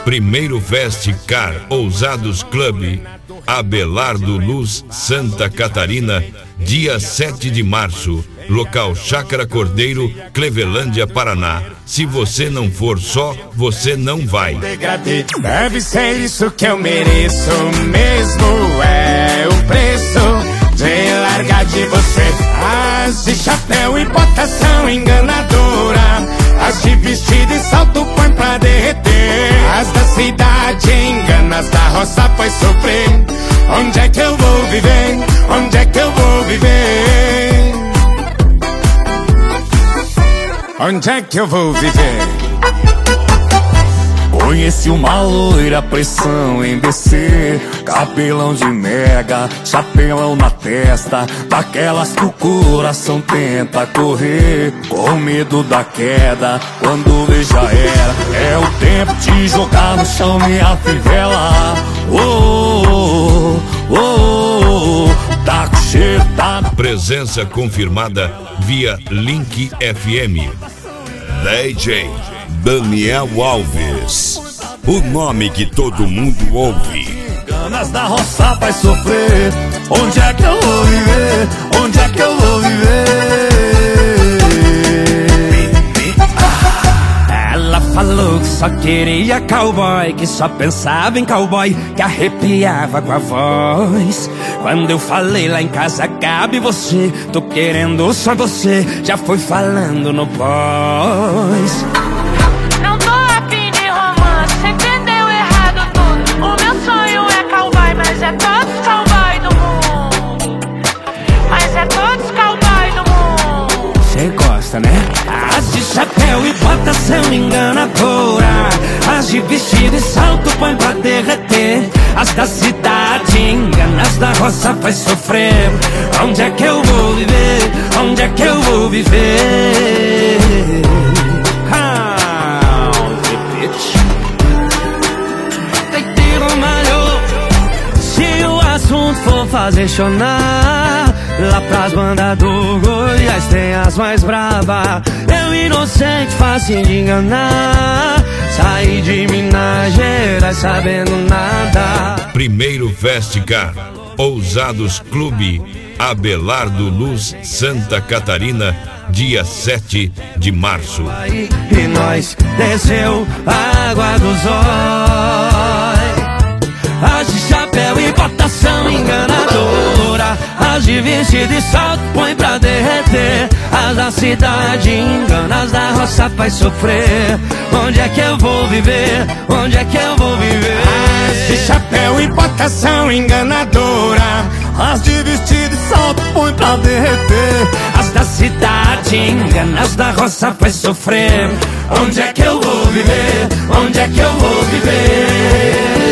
Primeiro Festicar Ousados Clube, Abelardo Luz, Santa Catarina, dia 7 de março, local Chácara Cordeiro, Clevelândia, Paraná. Se você não for só, você não vai. Deve ser isso que eu mereço mesmo, é o preço de largar de você. As de chapéu e botação enganadora, as de vestido e salto põe pra derreter. As da cidade engana, as da roça faz sofrer. Onde é que eu vou viver? Onde é que eu vou viver? Onde é que eu vou viver? Conheci uma loira, pressão em descer, cabelão de mega, chapelão na testa, daquelas que o coração tenta correr, com medo da queda, quando vê já era. É o tempo de jogar no chão minha fivela. Oh, oh, oh, oh, tá com cheiro, tá. Presença confirmada via Link FM. DJ Daniel Alves, o nome que todo mundo ouve. Ganas da roça vai sofrer. Onde é que eu vou viver? Onde é que eu vou viver? Ela falou que só queria cowboy, que só pensava em cowboy, que arrepiava com a voz. Quando eu falei lá em casa, cabe você, tô querendo só você, já foi falando no pós. Não tô afim de romance, você entendeu errado tudo. O meu sonho é cowboy, mas é todos cowboy do mundo. Mas é todos cowboy do mundo. Cê gosta, né? As de chapéu e botação enganadora, as de vestido e salto põe pra derreter. As da cidade engana, as da roça faz sofrer. Onde é que eu vou viver? Onde é que eu vou viver? Se o assunto for fazer chorar, lá pras bandas do Goiás tem as mais brava. Eu inocente, fácil de enganar, saí de Minas Gerais sabendo nada. Primeiro Festicar Ousados Clube, Abelardo Luz, Santa Catarina, dia 7 de março. E nós desceu a água dos olhos. As de chapéu e botação enganadora, as de vestido e salto põe pra derreter. As da cidade engana, as da roça faz sofrer. Onde é que eu vou viver? Onde é que eu vou viver? As de chapéu e botação enganadora, as de vestido e salto põe pra derreter. As da cidade engana, as da roça faz sofrer. Onde é que eu vou viver? Onde é que eu vou viver?